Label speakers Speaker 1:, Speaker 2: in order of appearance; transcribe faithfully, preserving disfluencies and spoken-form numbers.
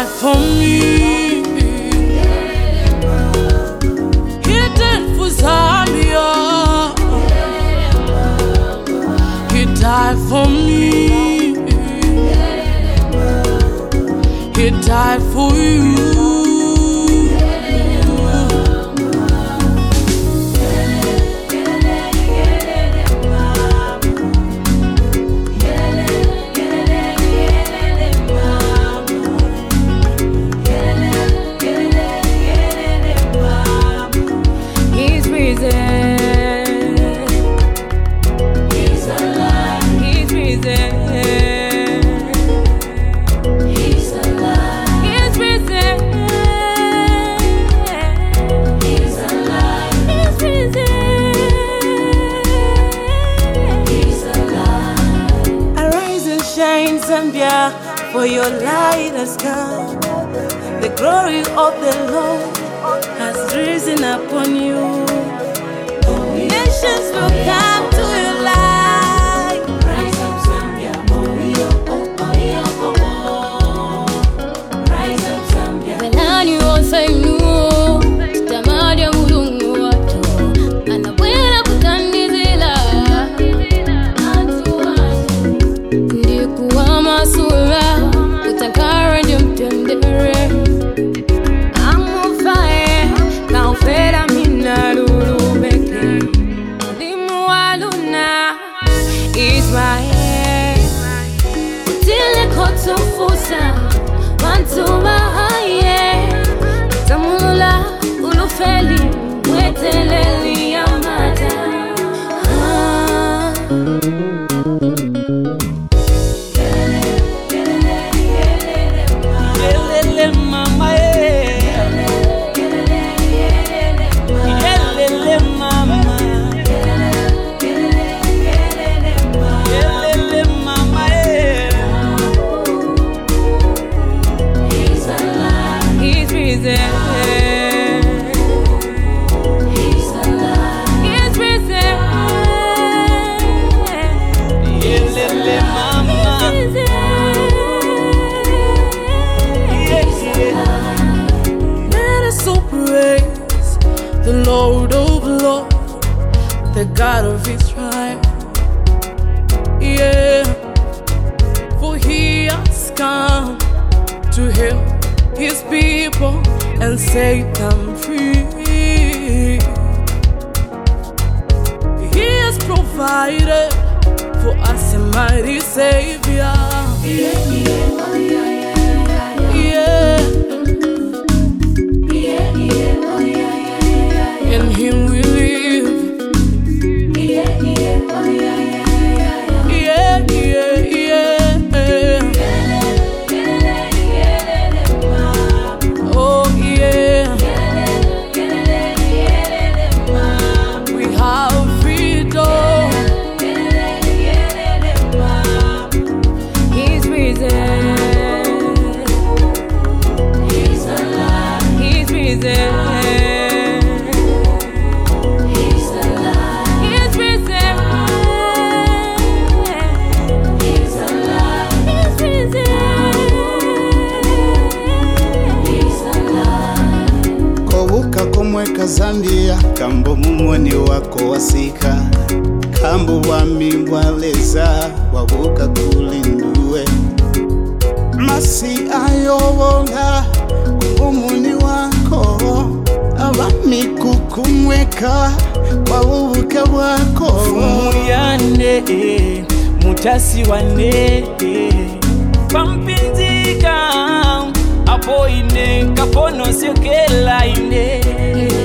Speaker 1: died for me. He died for Zambia. He died for me. He died for you. Zambia, for your light has come. The glory of the Lord has risen upon you. Nations will come to your light. Rise up, Zambia, Morio, oh, oh, oh, oh. Rise up, Zambia. Belani wonsa inu, tamadi ya mulungu watu. Anawela kutandizila. Masura, utakara jumtendere. I'm on fire, now fera mina lulu beke. Limu aluna, Israel. Tile koto fusa, wantu mahaye. Tamula ulufeli, weteleli amata. Ah. The Lord of Lords, the God of Israel, yeah, for He has come to help His people and set them free. He has provided for us a mighty Savior, yeah, yeah, yeah. In Him we live. Yeah, yeah, oh, yeah, yeah, yeah, yeah, yeah. Oh, yeah. We have freedom. He's risen. He's alive. He's risen. Mweka Zambia, kambo mumwani wako wasika. Kambo wami waleza, wabuka kulindue. Masi ayowola, umuni wako. Awami kukumweka, wabuka wako. Fumuyane, mutasi wane. Pampinzika, apo ine, kapono siokela ine.